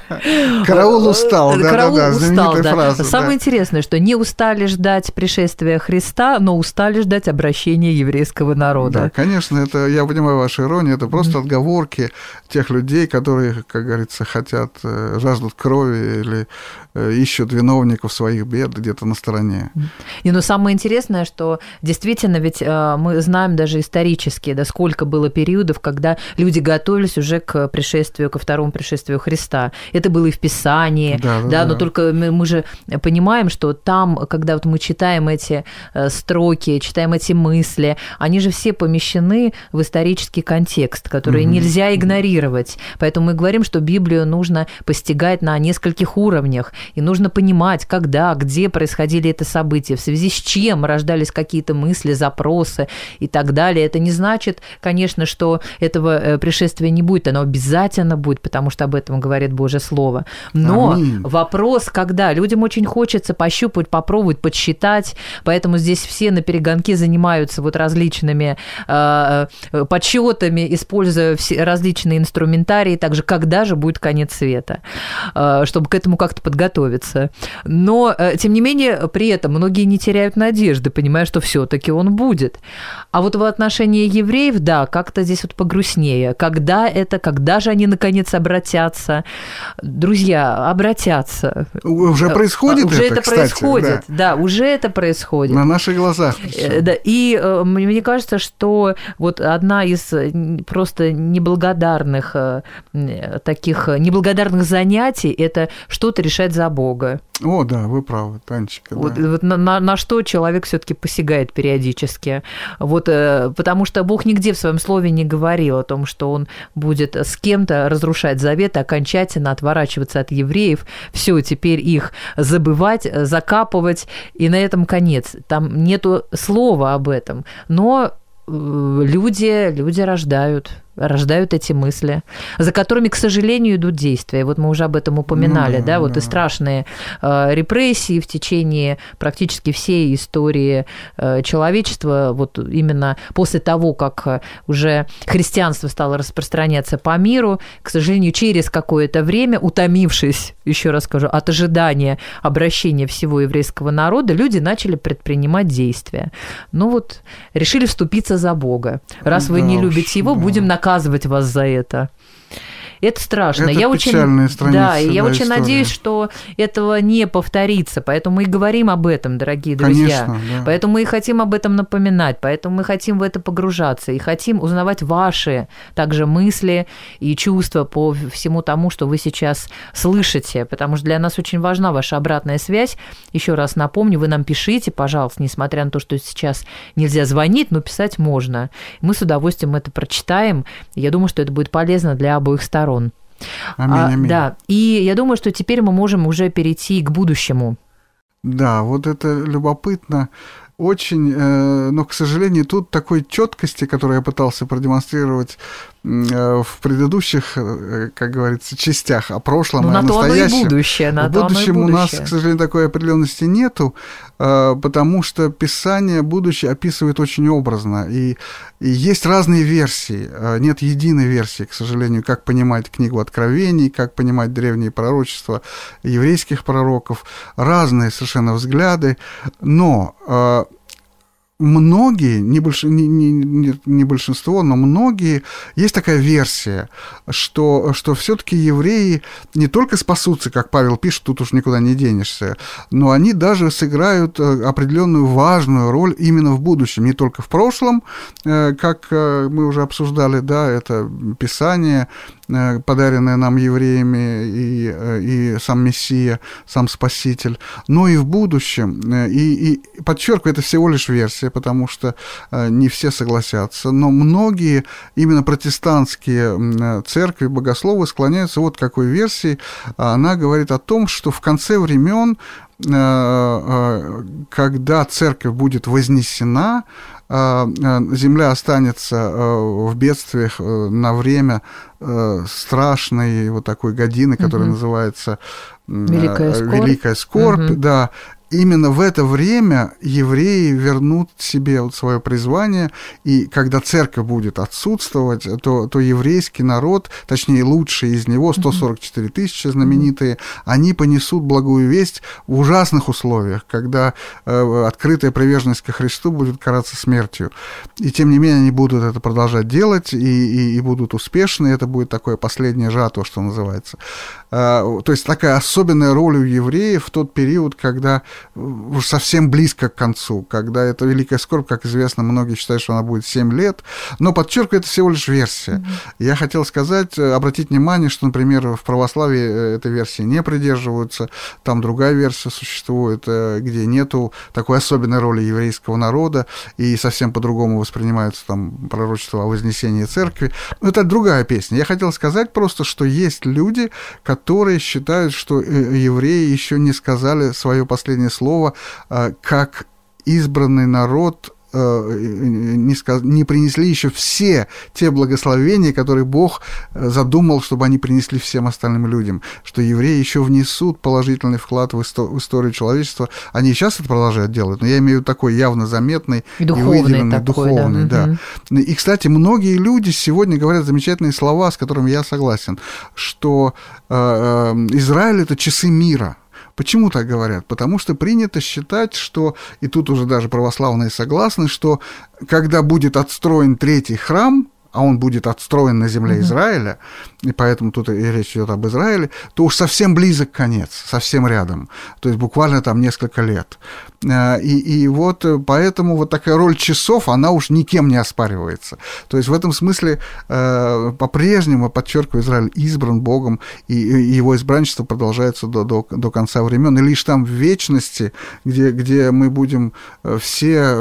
Караул устал, да-да-да, знаменитая фраза. Самое интересное, что не устали ждать пришествия Христа, но устали ждать обращения еврейского народа. Да, конечно, это, я понимаю вашу иронию, это просто mm-hmm. отговорки тех людей, которые, как говорится, хотят, жаждут крови или ищут виновников своих бед где-то на стороне. И, но самое интересное, что действительно ведь мы знаем даже исторически, да, сколько было периодов, когда люди готовились уже к пришествию, ко второму пришествию Христа. Это было и в Писании, да, да, да, но да. только мы, мы же понимаем, что там, когда вот мы читаем эти строки, читаем эти мысли, они же все помещены в исторический контекст, который mm-hmm. нельзя игнорировать. Поэтому мы говорим, что Библию нужно постигать на нескольких уровнях, и нужно понимать, когда, где происходили это события, в связи с чем рождались какие-то мысли, запросы и так далее. Это не значит, конечно, что этого пришествия не будет, оно обязательно будет, потому что об этом говорит Божье Слово. Но Аминь. Вопрос, когда людям очень хочется пощупать, попробовать, подсчитать, поэтому здесь все на перегонки занимаются вот различными э, подсчетами, используя все различные инструментарии, также когда же будет конец света, э, чтобы к этому как-то подготовиться. Но, э, тем не менее, при этом многие не теряют надежды, понимая, что все-таки он будет. А вот в отношении евреев, да, как-то здесь вот погрустнее. Когда это, когда же они наконец обратятся? Друзья, обратятся. Уже происходит уже это, это кстати, происходит, да. да, уже это происходит. На наших глазах. Да, и э, мне кажется, что вот одна из просто неблагодарных э, таких неблагодарных занятий – это что-то решать за Бога. О, да, вы правы, Танечка. Вот, да. вот на, на, на что человек все-таки посягает периодически. Вот, э, потому что Бог нигде в своем слове не говорил о том, что он будет с кем-то разрушать завет, окончательно отворачиваться от евреев, все, теперь их забывать, закапывать, и на этом конец. Там нету слова об этом. Но люди, люди рождают. рождают эти мысли, за которыми, к сожалению, идут действия. Вот мы уже об этом упоминали, ну, да, да, вот да. И страшные э, репрессии в течение практически всей истории э, человечества, вот именно после того, как уже христианство стало распространяться по миру, к сожалению, через какое-то время, утомившись, еще раз скажу, от ожидания обращения всего еврейского народа, люди начали предпринимать действия. Ну вот, решили вступиться за Бога. Раз да, вы не любите Его, да. будем наказывать вас за это. Это страшно. Это я печальная очень, страница. Да, и я да, очень история. надеюсь, что этого не повторится. Поэтому мы и говорим об этом, дорогие друзья. Конечно, да. Поэтому мы и хотим об этом напоминать. Поэтому мы хотим в это погружаться. И хотим узнавать ваши также мысли и чувства по всему тому, что вы сейчас слышите. Потому что для нас очень важна ваша обратная связь. Еще раз напомню, вы нам пишите, пожалуйста, несмотря на то, что сейчас нельзя звонить, но писать можно. Мы с удовольствием это прочитаем. Я думаю, что это будет полезно для обоих сторон. Аминь, аминь. А, да, и я думаю, что теперь мы можем уже перейти к будущему. Да, вот это любопытно очень, но, к сожалению, тут такой четкости, которую я пытался продемонстрировать в предыдущих, как говорится, частях о прошлом, ну, и о настоящем. На то оно и будущее. На в будущем у нас, к сожалению, такой определенности нету, потому что Писание будущее описывает очень образно, и, и есть разные версии, нет единой версии, к сожалению, как понимать книгу Откровений, как понимать древние пророчества еврейских пророков, разные совершенно взгляды, но многие, не, больш... не, не, не большинство, но многие, есть такая версия, что, что все-таки евреи не только спасутся, как Павел пишет, тут уж никуда не денешься, но они даже сыграют определенную важную роль именно в будущем, не только в прошлом, как мы уже обсуждали, да, это Писание, подаренное нам евреями, и, и сам Мессия, сам Спаситель, но и в будущем. И, и подчеркиваю, это всего лишь версия, потому что не все согласятся, но многие именно протестантские церкви, богословы склоняются вот к какой версии. Она говорит о том, что в конце времен, когда церковь будет вознесена, земля останется в бедствиях на время страшной вот такой годины, которая угу. называется Великая скорбь. Великая скорбь, угу. да. Именно в это время евреи вернут себе вот свое призвание, и когда церковь будет отсутствовать, то, то еврейский народ, точнее, лучшие из него, сто сорок четыре тысячи знаменитые, они понесут благую весть в ужасных условиях, когда э, открытая приверженность ко Христу будет караться смертью. И тем не менее они будут это продолжать делать, и, и, и будут успешны, это будет такое последнее жатва, что называется. Э, то есть такая особенная роль у евреев в тот период, когда уж совсем близко к концу, когда эта великая скорбь, как известно, многие считают, что она будет семь лет, но, подчеркиваю, это всего лишь версия. Mm-hmm. Я хотел сказать, обратить внимание, что, например, в православии этой версии не придерживаются, там другая версия существует, где нету такой особенной роли еврейского народа, и совсем по-другому воспринимаются там пророчества о вознесении церкви. Но это другая песня. Я хотел сказать просто, что есть люди, которые считают, что евреи еще не сказали свое последнее слово, как избранный народ не, сказ... не принесли еще все те благословения, которые Бог задумал, чтобы они принесли всем остальным людям, что евреи еще внесут положительный вклад в, исто... в историю человечества. Они и сейчас это продолжают делать, но я имею в виду такой явно заметный духовный, и выделенный, такой, духовный, да. да. Угу. И, кстати, многие люди сегодня говорят замечательные слова, с которыми я согласен, что э, э, Израиль — это часы мира. Почему так говорят? Потому что принято считать, что, и тут уже даже православные согласны, что когда будет отстроен третий храм, а он будет отстроен на земле mm-hmm. Израиля, и поэтому тут и речь идет об Израиле, то уж совсем близок конец, совсем рядом, то есть буквально там несколько лет. И, и вот поэтому вот такая роль часов, она уж никем не оспаривается. То есть в этом смысле по-прежнему, подчеркиваю, Израиль избран Богом, и его избранничество продолжается до, до, до конца времен, и лишь там в вечности, где, где мы будем все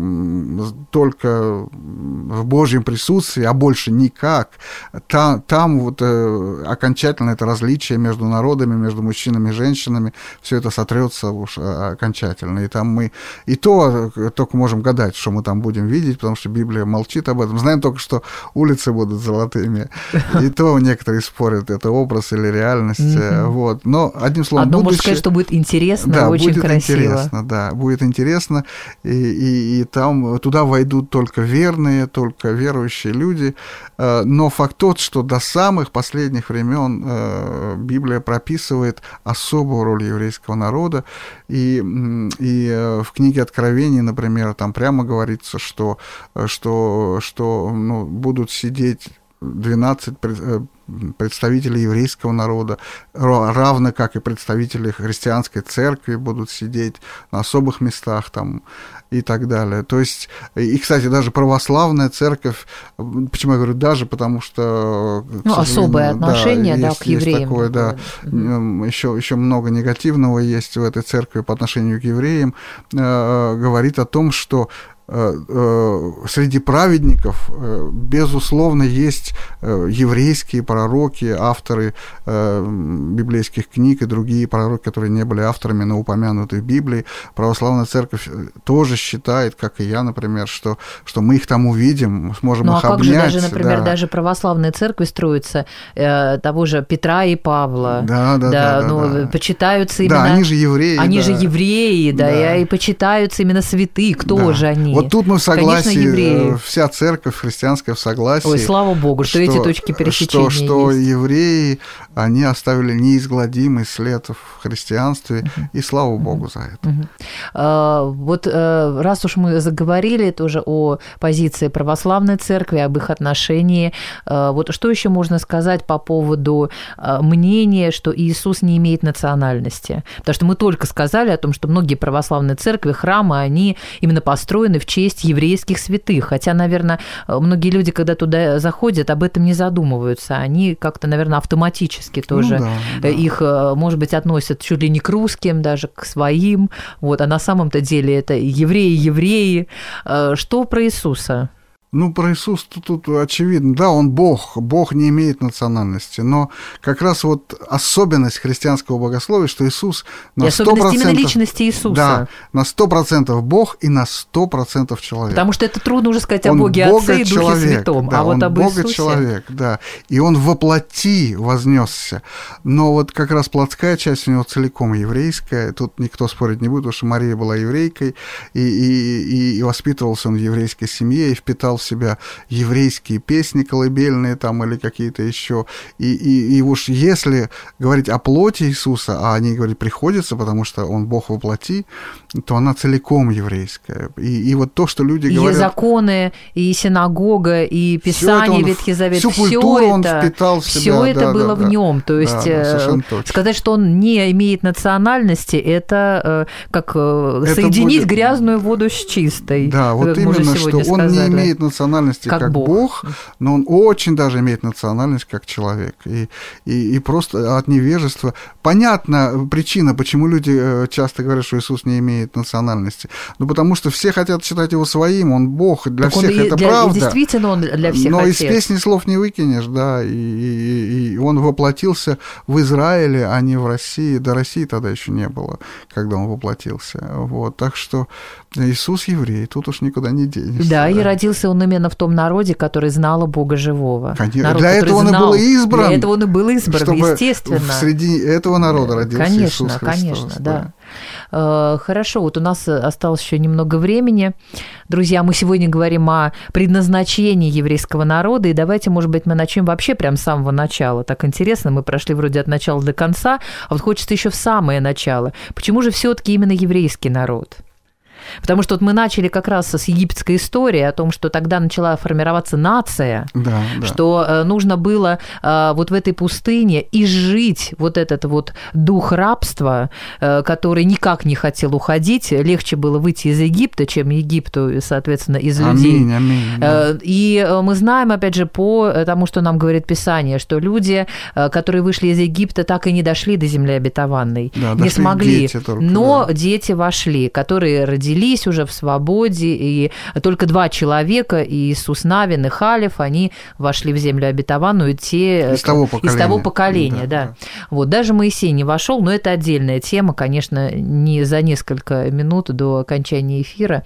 только в Божьем присутствии, а больше никак, там, там вот э, окончательно это различие между народами, между мужчинами и женщинами, все это сотрется уж окончательно. И там мы и то только можем гадать, что мы там будем видеть, потому что Библия молчит об этом. Знаем только, что улицы будут золотыми, и то некоторые спорят, это образ или реальность. Вот. Но, одним словом, Одно будущее... можно сказать, что будет интересно, да, очень будет красиво. Интересно, да, будет интересно, и, и, и там туда войдут только верные, только верующие люди, но факт тот, что до самых последних времен Библия прописывает особую роль еврейского народа, и, и в книге Откровений, например, там прямо говорится, что, что, что ну, будут сидеть двенадцать представителей еврейского народа, равно как и представители христианской церкви будут сидеть на особых местах там и так далее. То есть, и, кстати, даже православная церковь, почему я говорю даже, потому что... Ну, особое отношение, да, да, к евреям. Есть такое, да, mm-hmm. еще, еще много негативного есть в этой церкви по отношению к евреям, э, говорит о том, что среди праведников, безусловно, есть еврейские пророки, авторы библейских книг и другие пророки, которые не были авторами, но упомянуты в Библии. Православная церковь тоже считает, как и я, например, что, что мы их там увидим, сможем ну, их а обнять. Ну, а как же, например, да. даже православные церкви строятся э, того же Петра и Павла. Да, да, да. да, ну, да, да. Почитаются именно... Да, они же евреи. Они да. же евреи, да, да, и почитаются именно святые. Кто да. же они? Вот тут мы в согласии, Конечно, вся церковь христианская в согласии. Ой, слава Богу, что, что эти точки пересечения что, что есть. евреи, они оставили неизгладимый след в христианстве, uh-huh. и слава Богу uh-huh. за это. Uh-huh. А, вот а, раз уж мы заговорили тоже о позиции православной церкви, об их отношении, а, вот что еще можно сказать по поводу а, мнения, что Иисус не имеет национальности? Потому что мы только сказали о том, что многие православные церкви, храмы, они именно построены в честь еврейских святых. Хотя, наверное, многие люди, когда туда заходят, об этом не задумываются. Они как-то, наверное, автоматически тоже ну, да, да. их, может быть, относят чуть ли не к русским, даже к своим. Вот. А на самом-то деле это евреи-евреи. Что про Иисуса? Ну, про Иисуса тут, тут очевидно. Да, он Бог, Бог не имеет национальности, но как раз вот особенность христианского богословия, что Иисус на сто процентов... особенность именно личности Иисуса. Да, на сто процентов Бог и на сто процентов человек. Потому что это трудно уже сказать он о Боге Отце и Духе человек, Святом, да, а вот он об Бога Иисусе... человек, да, и он воплоти вознесся. Но вот как раз плотская часть у него целиком еврейская, тут никто спорить не будет, потому что Мария была еврейкой, и, и, и воспитывался он в еврейской семье, и впитал в себя еврейские песни колыбельные там или какие-то еще. И, и, и уж если говорить о плоти Иисуса, а они говорят, приходится, потому что он Бог во плоти, то она целиком еврейская. И, и вот то, что люди и говорят... И законы, и синагога, и Писание, Ветхий Завет, всю всё культуру это, он впитал в себя. Все это да, было да, в нем. То есть да, да, сказать, что он не имеет национальности, это как это соединить будет... грязную воду с чистой. Да, вот именно, что он сказали. Не имеет национальности как, как Бог. Бог, но он очень даже имеет национальность как человек. И, и, и просто от невежества... Понятна причина, почему люди часто говорят, что Иисус не имеет национальности. Ну, потому что все хотят считать его своим, он Бог, для так всех это для, правда. Действительно, он для всех Но отец. Из песни слов не выкинешь, да, и, и, и он воплотился в Израиле, а не в России. До России тогда еще не было, когда он воплотился. Вот. Так что Иисус еврей, тут уж никуда не денешься. Да, да, и родился он именно в том народе, который знал Бога живого. Конечно. Народ, для этого он и был избран. Для этого он и был избран, естественно. Среди этого народа родился конечно, Иисус Христос. Конечно, да. да. Хорошо, вот у нас осталось еще немного времени. Друзья, мы сегодня говорим о предназначении еврейского народа, и давайте, может быть, мы начнем вообще прямо с самого начала. Так интересно, мы прошли вроде от начала до конца, а вот хочется еще в самое начало. Почему же все-таки именно еврейский народ? Потому что вот мы начали как раз с египетской истории о том, что тогда начала формироваться нация, да, да. что нужно было вот в этой пустыне изжить вот этот вот дух рабства, который никак не хотел уходить. Легче было выйти из Египта, чем Египту, соответственно, из людей. Аминь, аминь, да. И мы знаем, опять же, по тому, что нам говорит Писание, что люди, которые вышли из Египта, так и не дошли до земли обетованной, да, не смогли. Только, но да. дети вошли, которые родились родились уже в свободе, и только два человека, Иисус Навин и Халев, они вошли в землю обетованную, те из того поколения, из того поколения да, да. Да. Вот, даже Моисей не вошел, но это отдельная тема, конечно, не за несколько минут до окончания эфира.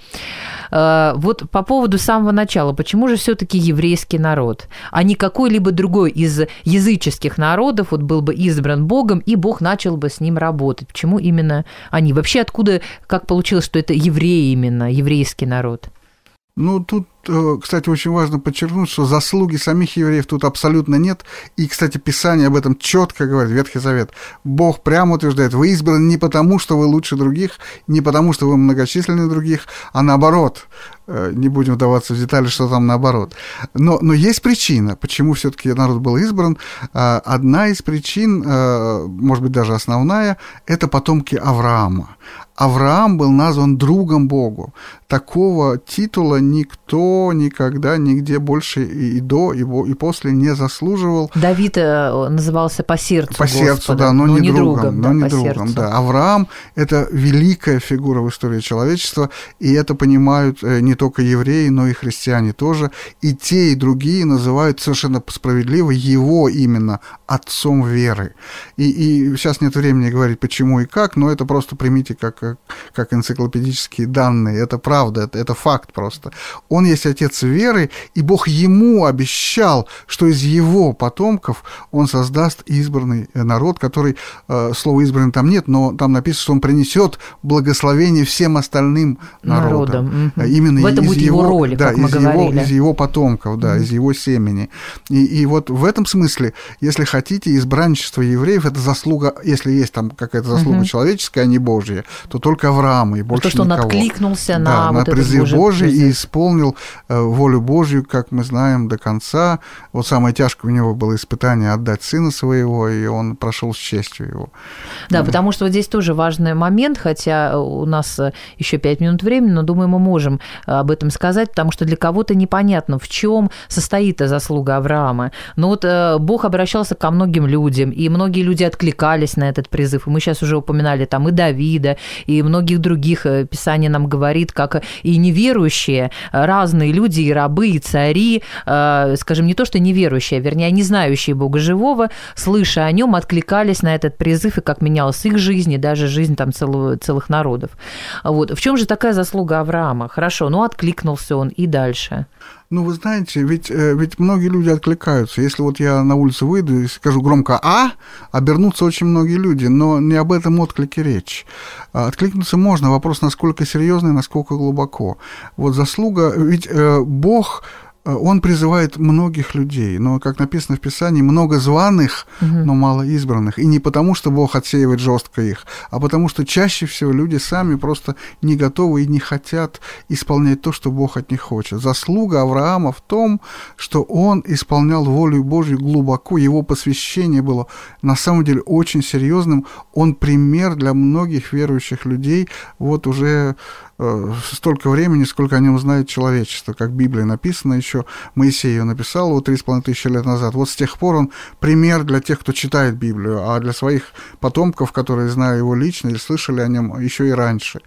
Вот по поводу самого начала, почему же все-таки еврейский народ, а не какой-либо другой из языческих народов вот был бы избран Богом, и Бог начал бы с ним работать? Почему именно они? Вообще откуда, как получилось, что это евреи именно, еврейский народ? Ну, тут, кстати, очень важно подчеркнуть, что заслуги самих евреев тут абсолютно нет. И, кстати, Писание об этом четко говорит, Ветхий Завет. Бог прямо утверждает, вы избраны не потому, что вы лучше других, не потому, что вы многочисленнее других, а наоборот. Не будем вдаваться в детали, что там наоборот. Но, но есть причина, почему все-таки народ был избран. Одна из причин, может быть, даже основная, это потомки Авраама. Авраам был назван другом Богу. Такого титула никто никогда, нигде больше и до, и, и после не заслуживал. Давид назывался по сердцу По сердцу, Господа, да, но, но не другом. другом но да, не по другом сердцу. Да. Авраам – это великая фигура в истории человечества, и это понимают не только евреи, но и христиане тоже. И те, и другие называют совершенно справедливо его именно отцом веры. И, и сейчас нет времени говорить, почему и как, но это просто примите как, как, как энциклопедические данные. Это правда, это, это факт просто. Он есть отец веры, и Бог ему обещал, что из его потомков он создаст избранный народ, который, э, слова «избранный» там нет, но там написано, что он принесет благословение всем остальным народам. Народом. Угу. Именно в этом из будет его, его роль, да, как мы из говорили. Его, из его потомков, да, mm-hmm. из его семени. И, и вот в этом смысле, если хотите, избранничество евреев – это заслуга, если есть там какая-то заслуга mm-hmm. человеческая, а не Божья, то только Авраама и больше то, что никого. он откликнулся да, на, на вот призыв этот Божий призыв. И исполнил э, волю Божью, как мы знаем, до конца. Вот самое тяжкое у него было испытание отдать сына своего, и он прошел с честью его. Да, mm-hmm. потому что вот здесь тоже важный момент, хотя у нас еще пять минут времени, но, думаю, мы можем об этом сказать, потому что для кого-то непонятно, в чем состоит заслуга Авраама. Но вот Бог обращался ко многим людям, и многие люди откликались на этот призыв. И мы сейчас уже упоминали там и Давида, и многих других. Писание нам говорит, как и неверующие, разные люди, и рабы, и цари, скажем, не то что неверующие, а вернее, не знающие Бога живого, слыша о нем, откликались на этот призыв, и как менялась их жизнь, и даже жизнь там целого, целых народов. Вот. В чем же такая заслуга Авраама? Хорошо, ну откликнулся он, и дальше. Ну, вы знаете, ведь, ведь многие люди откликаются. Если вот я на улицу выйду и скажу громко «а», обернутся очень многие люди, но не об этом отклике речь. Откликнуться можно, вопрос, насколько серьезный, насколько глубоко. Вот заслуга, ведь Бог... Он призывает многих людей, но, как написано в Писании, много званых, угу. но мало избранных. И не потому, что Бог отсеивает жестко их, а потому, что чаще всего люди сами просто не готовы и не хотят исполнять то, что Бог от них хочет. Заслуга Авраама в том, что он исполнял волю Божью глубоко, его посвящение было на самом деле очень серьезным. Он пример для многих верующих людей вот уже... столько времени, сколько о нем знает человечество, как в Библии написано еще, Моисей ее написал вот три с половиной тысячи лет назад. Вот с тех пор он пример для тех, кто читает Библию, а для своих потомков, которые знают его лично или слышали о нем еще и раньше.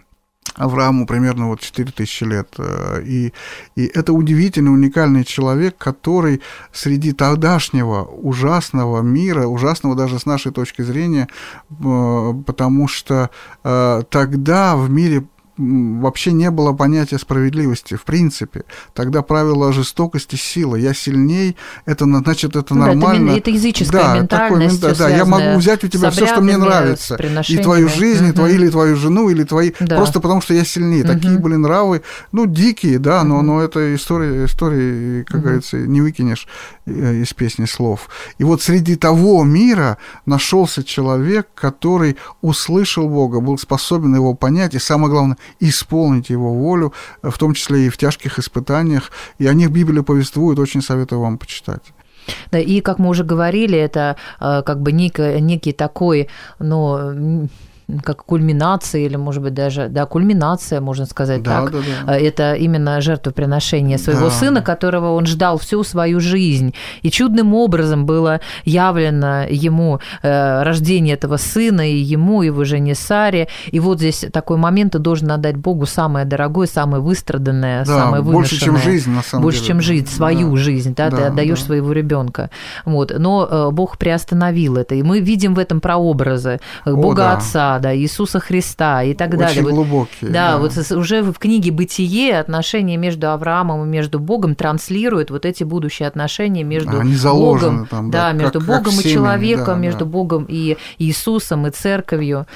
Аврааму примерно вот четыре тысячи лет. И, и это удивительный, уникальный человек, который среди тогдашнего ужасного мира, ужасного даже с нашей точки зрения, потому что тогда в мире вообще не было понятия справедливости, в принципе. Тогда правило жестокости, сила. Я сильней, это значит, это ну, нормально. Это, это языческая да, ментальность. Такой, да, я могу взять у тебя все, что мне нравится. И твою жизнь, и твою, или твою жену, или твои... Да. Просто потому, что я сильнее. Угу. Такие были нравы, ну, дикие, да, угу. но, но это история, история, как угу. говорится, не выкинешь из песни слов. И вот среди того мира нашелся человек, который услышал Бога, был способен его понять, и самое главное, исполнить его волю, в том числе и в тяжких испытаниях. И о них Библия повествует, очень советую вам почитать. Да, и, как мы уже говорили, это как бы некий, некий такой, ну, как кульминация, или, может быть, даже, да, кульминация, можно сказать да, так. Да, да. Это именно жертвоприношение своего да. сына, которого он ждал всю свою жизнь. И чудным образом было явлено ему рождение этого сына, и ему, и его жене Саре. И вот здесь такой момент: ты должен отдать Богу самое дорогое, самое выстраданное, да, самое выношенное. Больше, чем жизнь, на самом больше, деле. чем жизнь, свою да. жизнь, да, да, ты отдаешь да. своего ребенка. Вот. Но Бог приостановил это. И мы видим в этом прообразы Бога О, да. Отца, да, Иисуса Христа и так Очень далее. Очень глубокие. Да, да, вот уже в книге «Бытие» отношения между Авраамом и между Богом транслируют вот эти будущие отношения между Они Богом, там, да, да, между как, Богом как и человеком, да, между да. Богом и Иисусом, и Церковью.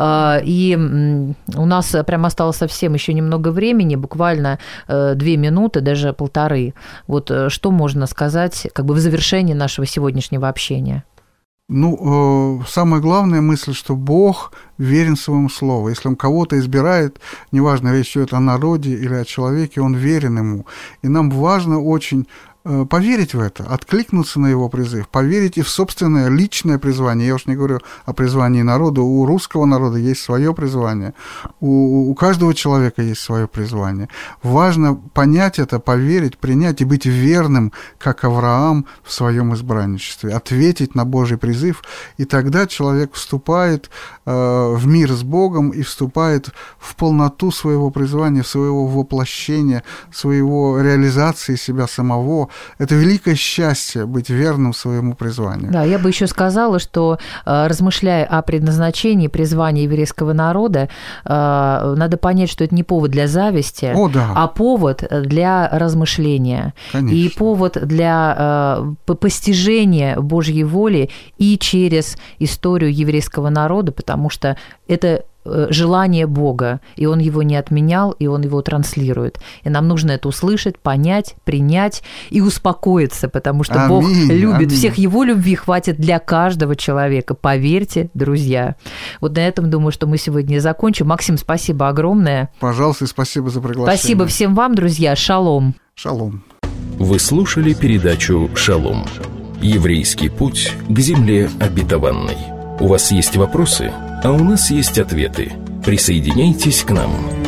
И у нас прямо осталось совсем еще немного времени, буквально две минуты, даже полторы. Вот что можно сказать как бы в завершении нашего сегодняшнего общения? Ну, э, самая главная мысль, что Бог верен своему слову. Если Он кого-то избирает, неважно, речь идет о народе или о человеке, Он верен Ему. И нам важно очень э, поверить в это, откликнуться на Его призыв, поверить и в собственное личное призвание. Я уж не говорю о призвании народа. У русского народа есть свое призвание, у, у каждого человека есть свое призвание. Важно понять это, поверить, принять и быть верным, как Авраам в своем избранничестве, ответить на Божий призыв, и тогда человек вступает э, в мир с Богом и вступает в полноту своего призвания, своего воплощения, своего реализации себя самого. Это великое счастье быть верным своему призванию. Да, я бы еще сказала, что, размышляя о предназначении, призвании еврейского народа, надо понять, что это не повод для зависти, О, да. а повод для размышления. Конечно. И повод для постижения Божьей воли и через историю еврейского народа, потому что это желание Бога, и Он его не отменял, и Он его транслирует. И нам нужно это услышать, понять, принять и успокоиться, потому что аминь, Бог любит. Аминь. Всех Его любви хватит для каждого человека. Поверьте, друзья. Вот на этом, думаю, что мы сегодня закончим. Максим, спасибо огромное. Пожалуйста, и спасибо за приглашение. Спасибо всем вам, друзья. Шалом. Шалом. Вы слушали передачу «Шалом». Еврейский путь к земле обетованной. У вас есть вопросы, а у нас есть ответы. Присоединяйтесь к нам.